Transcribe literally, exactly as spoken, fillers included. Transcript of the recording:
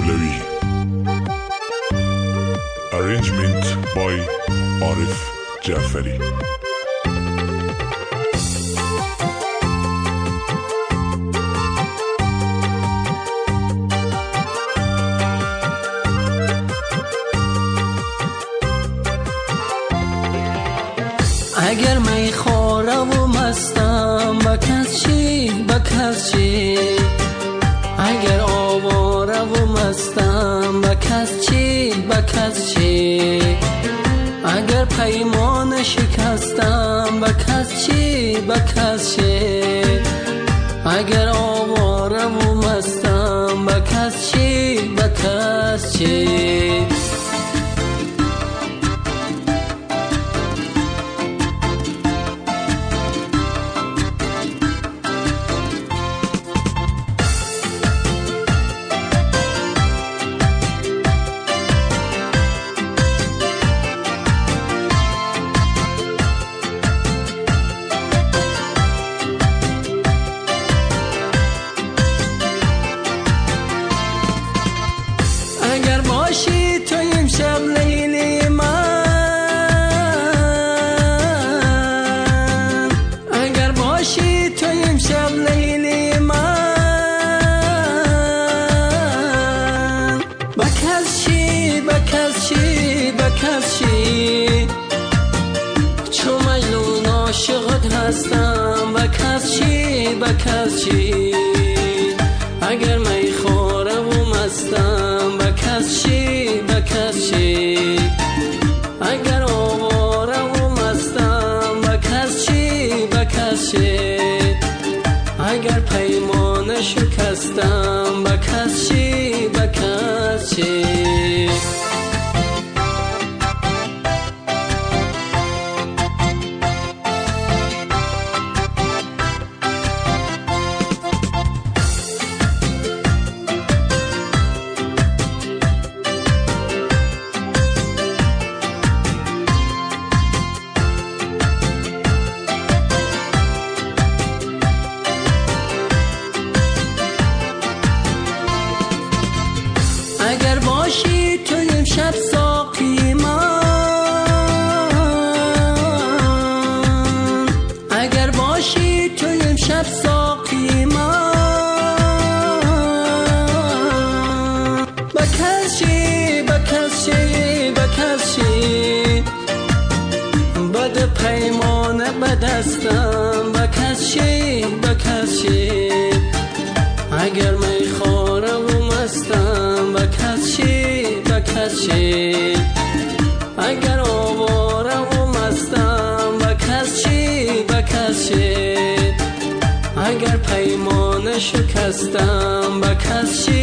پهلوی. Arrangement by عارف جعفری. اگر می خورم و مستم با کس چی با کس چی، اگر آواره و مستم با کس چی با کس چی، اگر پیمان شکستم با کس چی با کس چی، اگر آواره و مستم با کس چی با کس چی. اگر باشی تو امشب لیلی من، اگر باشی تو امشب لیلی من، با کس چی با کس چی با کس چی، چو مجنون عاشقت هستم با کس چی با کس چی، اگر می خورم و مستم با کس چی با کس چی، اگر آواره و مستم با کس چی با کس چی، اگر پیمان شکستم با کس چی با کس چی. اگر باشی تو امشب ساقی من، اگر باشی تو امشب ساقی من، با کس چی با کس چی با کس چی، بد پیمانه به دستم با کس چی با کس چی، اگر می خورم و مستم با کس چی با کس چی، اگر آواره و مستم با کس چی با کس چی، اگر پیمان شکستم با کس چی